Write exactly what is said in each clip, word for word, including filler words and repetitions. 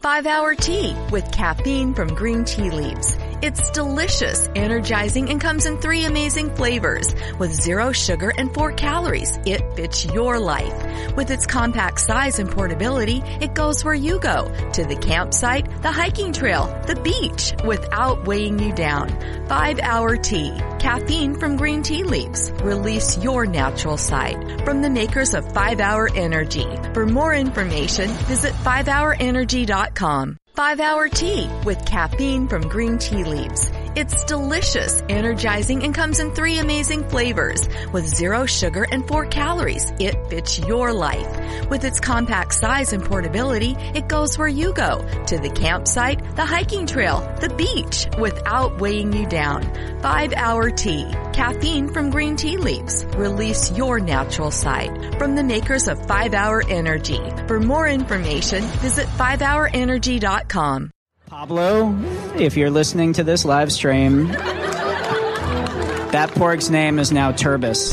five hour Tea with caffeine from green tea leaves. It's delicious, energizing, and comes in three amazing flavors. With zero sugar and four calories, it fits your life. With its compact size and portability, it goes where you go. To the campsite, the hiking trail, the beach, without weighing you down. five hour Tea. Caffeine from green tea leaves. Release your natural side. From the makers of five hour Energy. For more information, visit five hour energy dot com. five hour Tea with caffeine from green tea leaves. It's delicious, energizing, and comes in three amazing flavors. With zero sugar and four calories, it fits your life. With its compact size and portability, it goes where you go. To the campsite, the hiking trail, the beach, without weighing you down. five hour Tea. Caffeine from green tea leaves. Release your natural side. From the makers of five hour Energy. For more information, visit five hour energy dot com. Pablo, if you're listening to this live stream, that porg's name is now Turbis.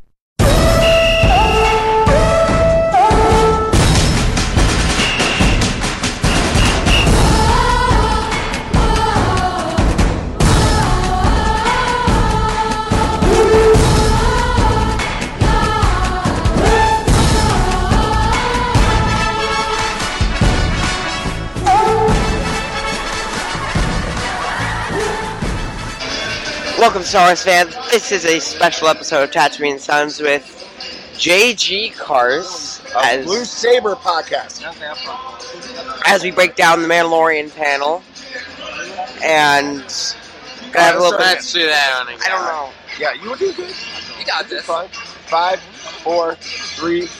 Welcome, Star Wars fans. This is a special episode of Tatooine Sons with J G Cars as Blue Saber podcast. As we break down the Mandalorian panel, and gonna have a little bit. Let's do that on I don't know. Yeah, you will do good. You got this. Fine. Five, four, three.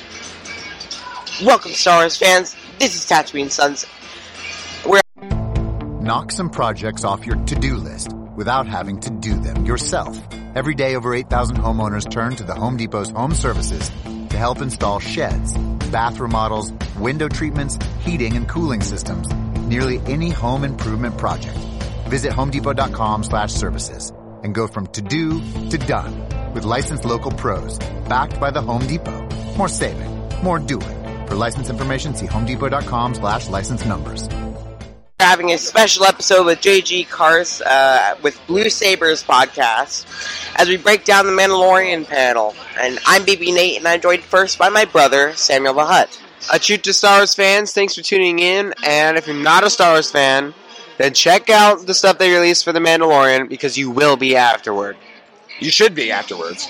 Welcome, Star Wars fans. This is Tatooine Sons. We're knock some projects off your to-do list without having to do them yourself. Every day, over eight thousand homeowners turn to the Home Depot's home services to help install sheds, bath remodels, window treatments, heating and cooling systems, nearly any home improvement project. Visit homedepot.com slash services and go from to-do to done with licensed local pros backed by the Home Depot. More saving, more doing. For license information, see homedepot.com slash license numbers. having a special episode with J G Cars uh, with Blue Sabers podcast as we break down the Mandalorian panel. And I'm B B Nate, and I'm joined first by my brother, Samuel the Hutt. A treat to Star Wars fans, thanks for tuning in. And if you're not a Star Wars fan, then check out the stuff they released for the Mandalorian, because you will be afterward. You should be afterwards.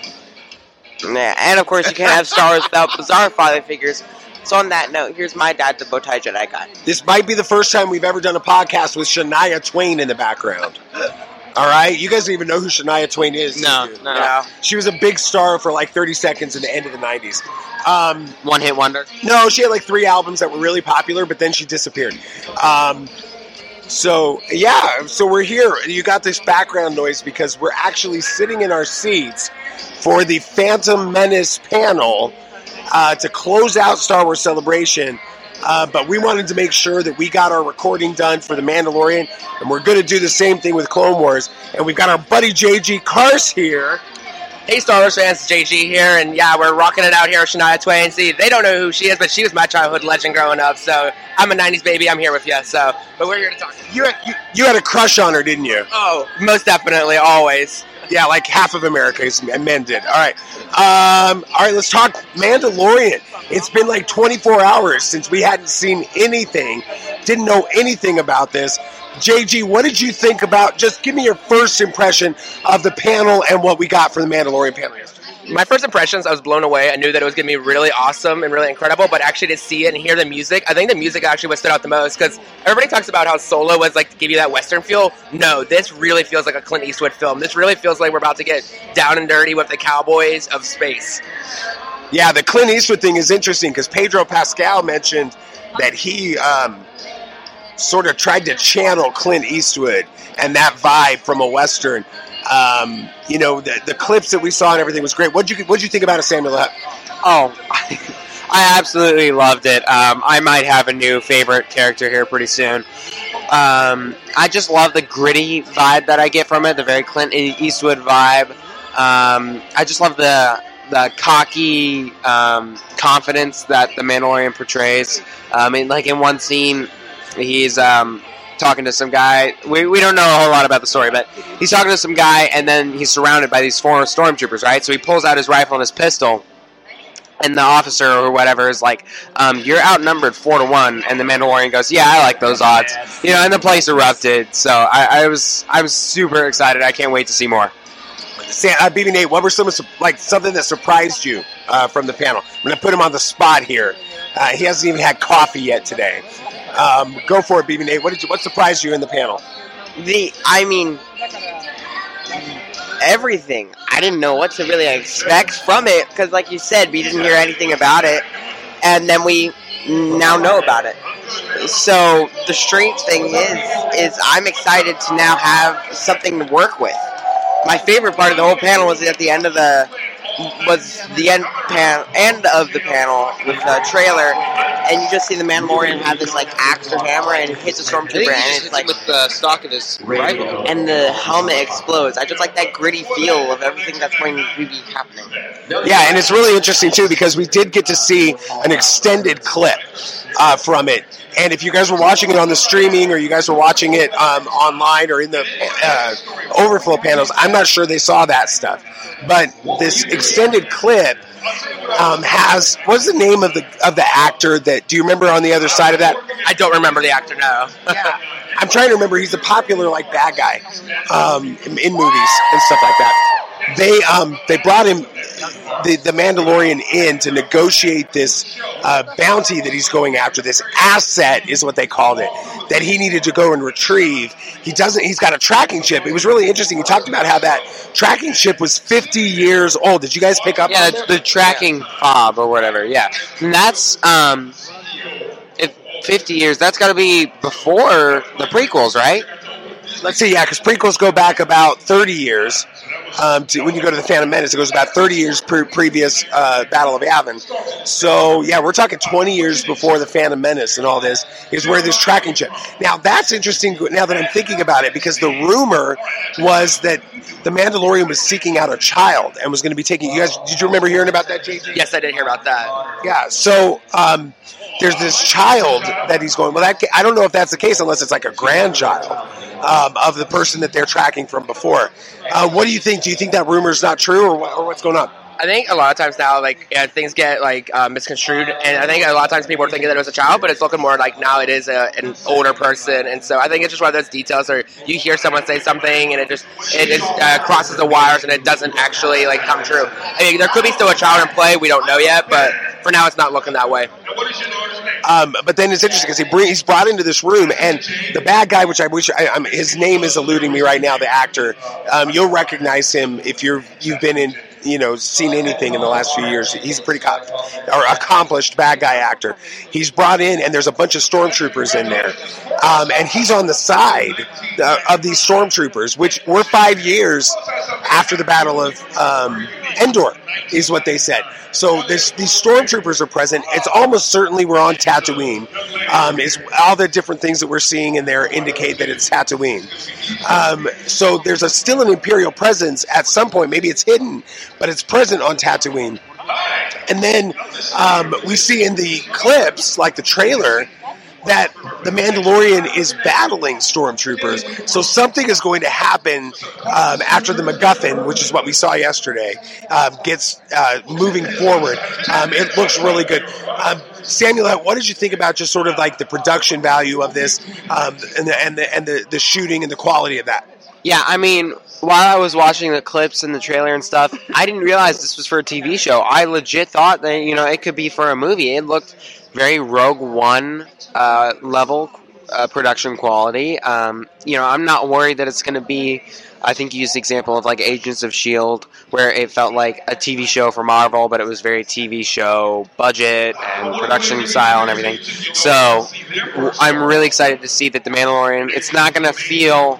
Yeah, and of course you can't have Star Wars without bizarre father figures. So on that note, here's my dad, the Bowtie Jedi guy. This might be the first time we've ever done a podcast with Shania Twain in the background. All right? You guys don't even know who Shania Twain is. No, no, no. She was a big star for like thirty seconds in the end of the nineties. Um, One hit wonder? No, she had like three albums that were really popular, but then she disappeared. Um, so, yeah, so we're here. You got this background noise because we're actually sitting in our seats for the Phantom Menace panel uh, to close out Star Wars Celebration. Uh, but we wanted to make sure that we got our recording done for The Mandalorian, and we're going to do the same thing with Clone Wars. And we've got our buddy J G Cars here. Hey, Star Wars fans, J G here, and yeah, we're rocking it out here with Shania Twain. See, they don't know who she is, but she was my childhood legend growing up, so I'm a nineties baby, I'm here with you, so, but we're here to talk. You had, you, you had a crush on her, didn't you? Oh, most definitely, always. Yeah, like half of America's men did. All right. Um, all right, let's talk Mandalorian. It's been like twenty-four hours since we hadn't seen anything, didn't know anything about this. J G, what did you think about, just give me your first impression of the panel and what we got for the Mandalorian panel yesterday. My first impressions, I was blown away. I knew that it was going to be really awesome and really incredible, but actually to see it and hear the music, I think the music actually was stood out the most, because everybody talks about how Solo was like to give you that Western feel. No, this really feels like a Clint Eastwood film. This really feels like we're about to get down and dirty with the cowboys of space. Yeah, the Clint Eastwood thing is interesting, because Pedro Pascal mentioned that he um, sort of tried to channel Clint Eastwood and that vibe from a Western. Um, you know, the, the clips that we saw and everything was great. What'd you What'd you think about it, Samuel? Oh, I absolutely loved it. Um, I might have a new favorite character here pretty soon. Um, I just love the gritty vibe that I get from it, the very Clint Eastwood vibe. Um, I just love the the cocky, um, confidence that the Mandalorian portrays. I mean, like in one scene, he's um, talking to some guy. We we don't know a whole lot about the story, but he's talking to some guy, and then he's surrounded by these four stormtroopers, right? So he pulls out his rifle and his pistol. And the officer or whatever is like, um, you're outnumbered four to one. And the Mandalorian goes, yeah, I like those odds. You know, and the place erupted. So I, I was I was super excited. I can't wait to see more. Sam, uh, B B Nate, what were some like something that surprised you uh, from the panel? I'm going to put him on the spot here. Uh, he hasn't even had coffee yet today. Um, go for it, B B Nate. What did you, what surprised you in the panel? The, I mean, everything. I didn't know what to really expect from it because, like you said, we didn't hear anything about it, and then we now know about it. So the strange thing is, is I'm excited to now have something to work with. My favorite part of the whole panel was at the end of the was the end pan end of the panel with the trailer, and you just see the Mandalorian have this like axe or hammer and hits a stormtrooper, and it's like with the stock of his rifle, and the helmet explodes. I just like that gritty feel of everything that's going to be happening. Yeah, and it's really interesting too because we did get to see an extended clip uh, from it. And if you guys were watching it on the streaming or you guys were watching it um, online or in the uh, overflow panels, I'm not sure they saw that stuff. But this extended clip um, has, what's the name of the of the actor that, do you remember on the other side of that? I don't remember the actor, no. Yeah. I'm trying to remember, he's a popular like bad guy um, in, in movies and stuff like that. They um, they brought him, the, the Mandalorian, in to negotiate this uh, bounty that he's going after. This asset is what they called it, that he needed to go and retrieve. He doesn't. He's got a tracking chip. It was really interesting. He talked about how that tracking chip was fifty years old. Did you guys pick up? Yeah, on it's the tracking fob or whatever. Yeah, and that's um, if fifty years. That's got to be before the prequels, right? Let's see. Yeah, because prequels go back about thirty years. Um, to, when you go to the Phantom Menace, it goes about thirty years pre- previous uh, Battle of Yavin. So, yeah, we're talking twenty years before the Phantom Menace and all this is where this tracking chip. Now, that's interesting now that I'm thinking about it because the rumor was that the Mandalorian was seeking out a child and was going to be taking... You guys, did you remember hearing about that, J J? Yes, I did hear about that. Yeah, so... Um, there's this child that he's going, well, that, I don't know if that's the case unless it's like a grandchild um, of the person that they're tracking from before. Uh, what do you think? Do you think that rumor is not true, or, what, or what's going on? I think a lot of times now, like, yeah, things get, like, uh, misconstrued, and I think a lot of times people are thinking that it was a child, but it's looking more like now it is a, an older person, and so I think it's just one of those details where you hear someone say something, and it just, it just uh, crosses the wires, and it doesn't actually, like, come true. I mean, there could be still a child in play, we don't know yet, but for now it's not looking that way. Um, but then it's interesting because he bring, he's brought into this room, and the bad guy, which I wish I, I'm, his name is eluding me right now, the actor, um, you'll recognize him if you're you've been in, you know, seen anything in the last few years. He's a pretty co- or accomplished bad guy actor. He's brought in, and there's a bunch of stormtroopers in there, um, and he's on the side uh, of these stormtroopers, which were five years after the Battle of um, Endor, is what they said. So this, these stormtroopers are present. It's almost certainly we're on Tatooine. Um, is all the different things that we're seeing in there indicate that it's Tatooine. Um, so there's a still an Imperial presence at some point. Maybe it's hidden, but it's present on Tatooine. And then um, we see in the clips, like the trailer, that the Mandalorian is battling stormtroopers. So something is going to happen um, after the MacGuffin, which is what we saw yesterday, um, gets uh, moving forward. Um, it looks really good. Um, Samuel, what did you think about just sort of like the production value of this um, and, the, and, the, and the, the shooting and the quality of that? Yeah, I mean, while I was watching the clips and the trailer and stuff, I didn't realize this was for a T V show. I legit thought that, you know, it could be for a movie. It looked very Rogue One uh, level uh, production quality. Um, you know, I'm not worried that it's going to be, I think you used the example of like Agents of S H I E L D, where it felt like a T V show for Marvel, but it was very T V show budget and production style and everything. So I'm really excited to see that The Mandalorian, it's not going to feel...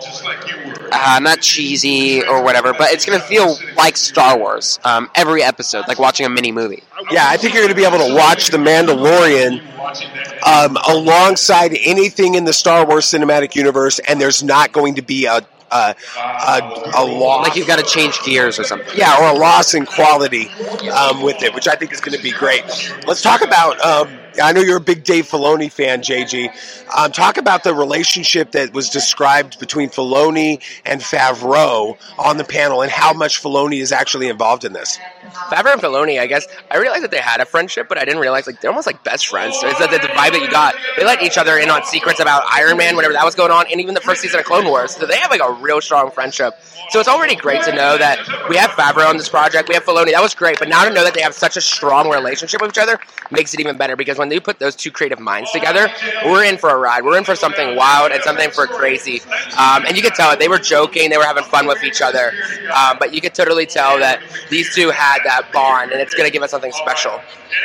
Uh, not cheesy or whatever, but it's going to feel like Star Wars um, every episode, like watching a mini movie. Yeah, I think you're going to be able to watch The Mandalorian um, alongside anything in the Star Wars cinematic universe, and there's not going to be a, a, a, a loss. Like you've got to change gears or something. Yeah, or a loss in quality um, with it, which I think is going to be great. Let's talk about, um, I know you're a big Dave Filoni fan, J G. Um, talk about the relationship that was described between Filoni and Favreau on the panel and how much Filoni is actually involved in this. Favreau and Filoni, I guess, I realized that they had a friendship, but I didn't realize, like, they're almost like best friends. So it's the, the vibe that you got. They let each other in on secrets about Iron Man, whenever that was going on, and even the first season of Clone Wars. So they have, like, a real strong friendship. So it's already great to know that we have Favreau on this project, we have Filoni, that was great, but now to know that they have such a strong relationship with each other makes it even better, because when they put those two creative minds together, we're in for a ride. We're in for something wild and something for crazy. Um, and you could tell it. They were joking, they were having fun with each other, um, but you could totally tell that these two had that bond, and it's going to give us something special.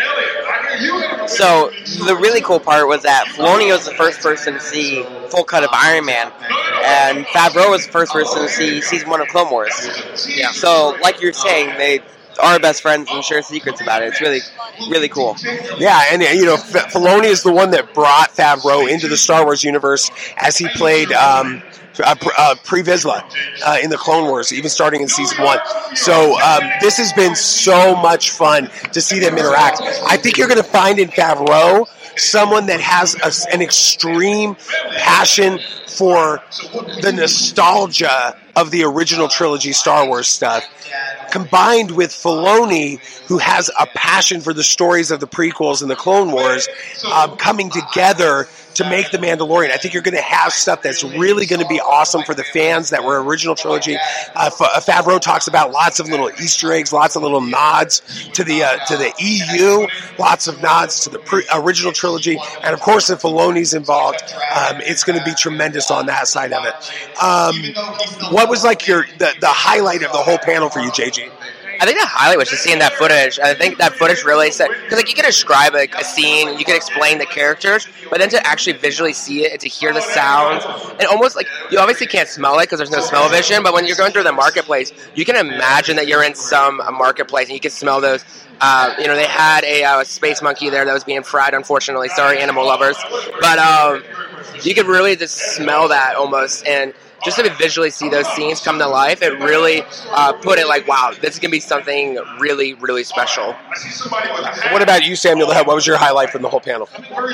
So the really cool part was that Filoni was the first person to see full cut of Iron Man, and Favreau was the first person to see season one of Clone Wars. Yeah. So, like you're saying, they are best friends and share secrets about it. It's really, really cool. Yeah, and you know, F- Filoni is the one that brought Favreau into the Star Wars universe as he played um, uh, uh, Pre Vizsla uh, in the Clone Wars, even starting in season one. So um, this has been so much fun to see them interact. I think you're going to find in Favreau someone that has a, an extreme passion for the nostalgia of the original trilogy Star Wars stuff, combined with Filoni, who has a passion for the stories of the prequels and the Clone Wars, um, coming together to make The Mandalorian. I think you're going to have stuff that's really going to be awesome for the fans that were original trilogy. Uh, F- Favreau talks about lots of little Easter eggs, lots of little nods to the uh, to the E U, lots of nods to the pre- original trilogy, and of course, if Filoni's involved, um, it's going to be tremendous on that side of it. Um, what was like your the, the highlight of the whole panel for you, J G? I think the highlight was just seeing that footage. I think that footage really said, because like you can describe like a scene, you can explain the characters, but then to actually visually see it and to hear the sounds, and almost like you obviously can't smell it because there's no smell vision, but when you're going through the marketplace, you can imagine that you're in some uh, marketplace and you can smell those. Uh, you know, they had a uh, space monkey there that was being fried, unfortunately. Sorry, animal lovers. But um, you could really just smell that almost, and just to visually see those scenes come to life, it really uh, put it like, wow, this is going to be something really, really special. What about you, Samuel? What was your highlight from the whole panel?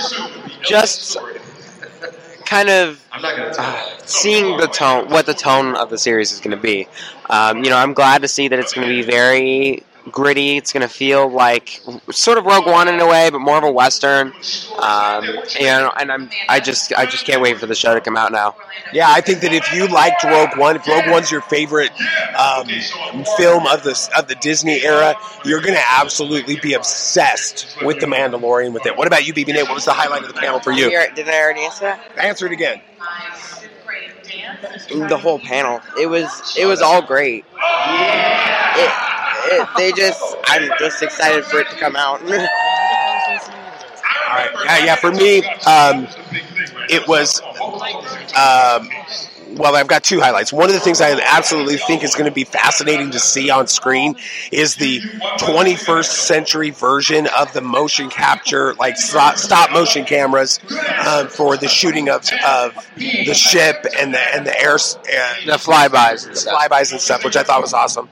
Just kind of uh, seeing the tone, what the tone of the series is going to be. Um, you know, I'm glad to see that it's going to be very gritty. It's going to feel like sort of Rogue One in a way, but more of a Western. Um, you know, and I'm I just I just can't wait for the show to come out now. Yeah, I think that if you liked Rogue One, if Rogue One's your favorite um, film of the of the Disney era, you're going to absolutely be obsessed with The Mandalorian with it. What about you, B B Nate? What was the highlight of the panel for you? Didn't I already answer that? Answer it again. The whole panel. It was it was all great. It, it, they just I'm just excited for it to come out. All right. Yeah, yeah. For me, um, it was. Um, well, I've got two highlights. One of the things I absolutely think is going to be fascinating to see on screen is the twenty-first century version of the motion capture, like stop motion cameras um, for the shooting of of the ship and the and the air uh, The flybys, and the stuff. flybys and stuff, which I thought was awesome.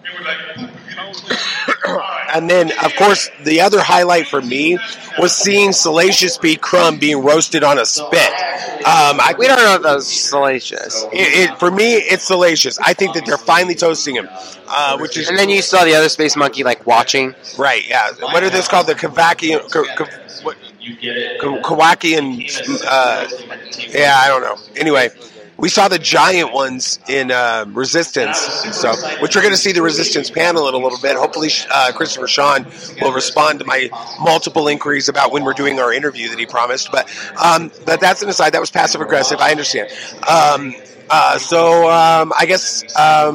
And then, of course, the other highlight for me was seeing Salacious B. Crumb being roasted on a spit. Um, I, We don't know if that was salacious. it, it, for me, it's salacious. I think that they're finally toasting him, uh, which is And then you saw the other space monkey like watching. right. Yeah, what are those called? The Kavakian, K- K- what? K- Kawakian. Uh, yeah, I don't know. Anyway. We saw the giant ones in uh, Resistance, so which we're going to see the Resistance panel in a little bit. Hopefully, uh, Christopher Sean will respond to my multiple inquiries about when we're doing our interview that he promised. But um, but that's an aside. That was passive aggressive. I understand. Um, uh, so um, I guess um,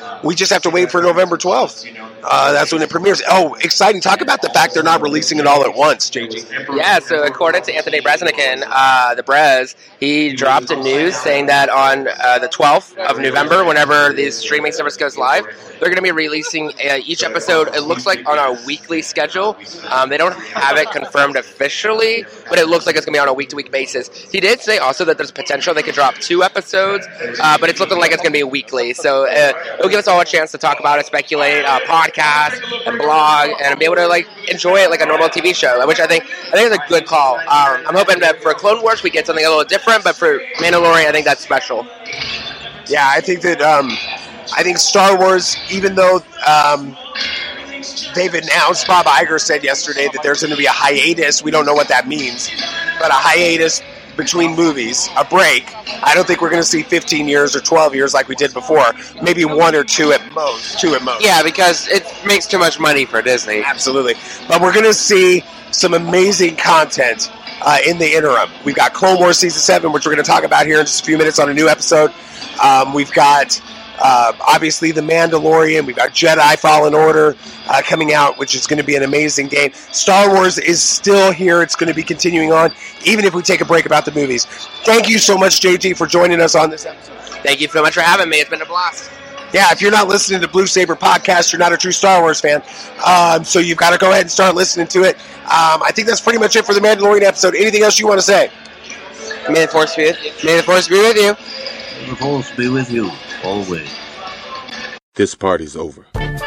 we just have to wait for November twelfth. Uh, that's when it premieres. Oh, exciting. Talk about the fact they're not releasing it all at once, J G. Yeah, so according to Anthony Breznican, uh, the Brez, he dropped a news saying that on uh, the twelfth of November, whenever the streaming service goes live, they're going to be releasing uh, each episode, it looks like, on a weekly schedule. Um, they don't have it confirmed officially, but it looks like it's going to be on a week-to-week basis. He did say also that there's potential they could drop two episodes, uh, but it's looking like it's going to be weekly. So uh, it'll give us all a chance to talk about it, speculate, uh, podcast, and blog, and be able to like enjoy it like a normal T V show, which I think I think is a good call. Um, I'm hoping that for Clone Wars we get something a little different, but for Mandalorian, I think that's special. Yeah, I think that um, I think Star Wars, even though um, they've announced, Bob Iger said yesterday that there's going to be a hiatus. We don't know what that means, but a hiatus between movies, a break. I don't think we're going to see fifteen years or twelve years like we did before. Maybe one or two at most. Two at most. Yeah, because it makes too much money for Disney. Absolutely. But we're going to see some amazing content uh, in the interim. We've got Clone Wars Season seven, which we're going to talk about here in just a few minutes on a new episode. Um, we've got, uh, obviously, The Mandalorian. We've got Jedi Fallen Order uh, coming out, which is going to be an amazing game. Star Wars is still here. It's going to be continuing on, even if we take a break about the movies. Thank you so much, J G, for joining us on this episode. Thank you so much for having me. It's been a blast. Yeah, if you're not listening to Blue Saber Podcast, you're not a true Star Wars fan. Um, so you've got to go ahead and start listening to it. Um, I think that's pretty much it for the Mandalorian episode. Anything else you want to say? May the Force be with you. May the Force be with you. May the Force be with you always. This party's over.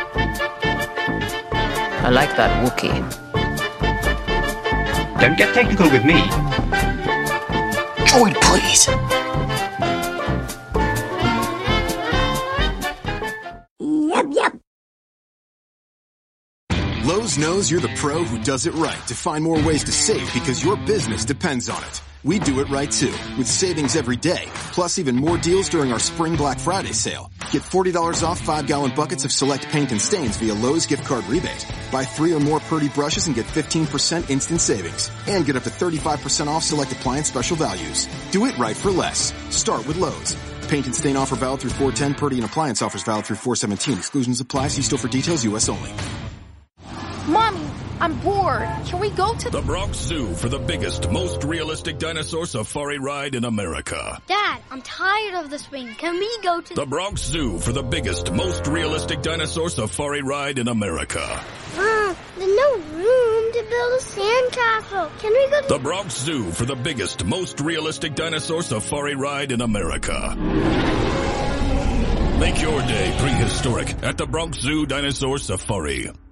I like that Wookiee. Don't get technical with me. Droid, please. Yep, yep. Lowe's knows you're the pro who does it right to find more ways to save because your business depends on it. We do it right too, with savings every day, plus even more deals during our Spring Black Friday sale. Get forty dollars off five gallon buckets of select paint and stains via Lowe's gift card rebate. Buy three or more Purdy brushes and get fifteen percent instant savings. And get up to thirty-five percent off select appliance special values. Do it right for less. Start with Lowe's. Paint and stain offer valid through four ten. Purdy and appliance offers valid through four seventeen. Exclusions apply. See store for details. U S only. Mommy, I'm bored. Can we go to the Bronx Zoo for the biggest, most realistic dinosaur safari ride in America? Dad, I'm tired of the swing. Can we go to the Bronx Zoo for the biggest, most realistic dinosaur safari ride in America? Mom, there's no room to build a sandcastle. Can we go to the Bronx Zoo for the biggest, most realistic dinosaur safari ride in America? Make your day prehistoric at the Bronx Zoo Dinosaur Safari.